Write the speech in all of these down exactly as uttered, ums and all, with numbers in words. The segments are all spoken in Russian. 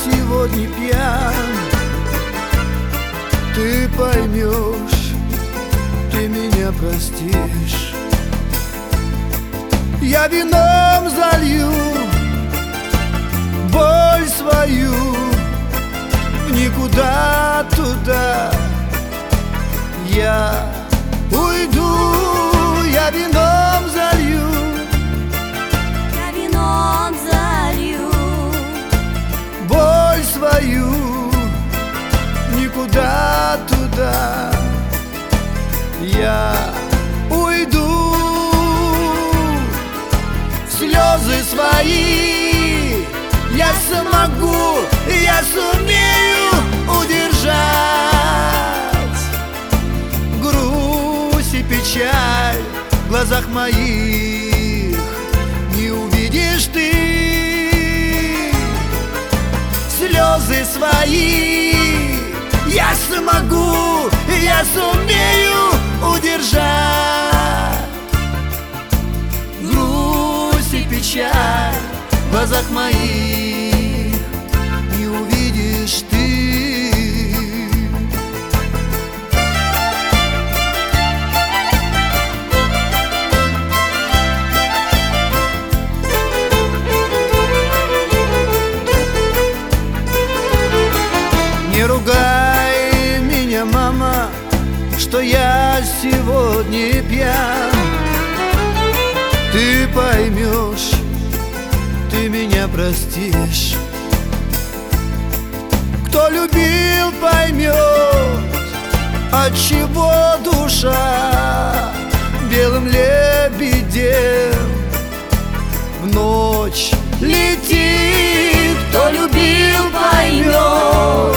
сегодня пьян. Ты поймешь, ты меня простишь. Я вином залью боль свою в никуда туда. Я уйду, я вином залью, я вином залью боль свою никуда туда. Я уйду, слезы свои я смогу, я сумею удержать. Грусть и печаль в глазах моих не увидишь ты. Слезы свои я смогу, я сумею удержать. Грусть и печаль в глазах моих не увидишь ты. Не ругай меня, мама, что я сегодня пьян. Ты поймешь, ты меня простишь. Кто любил, поймет, отчего душа белым лебедем в ночь летит. Кто любил, поймет,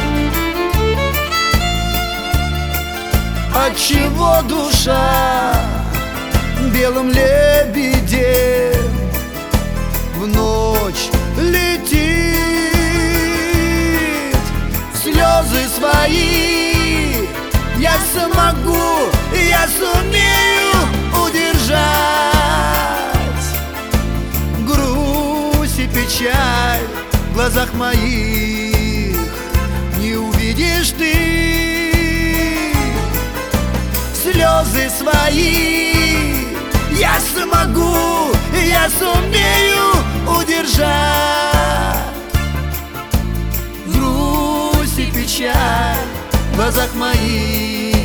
отчего душа белым лебедем в ночь летит. Слезы свои я смогу, я сумею удержать. Грусть и печаль в глазах моих не увидишь ты. Слезы свои я смогу, я сумею удержать. Грусть и печаль в глазах моих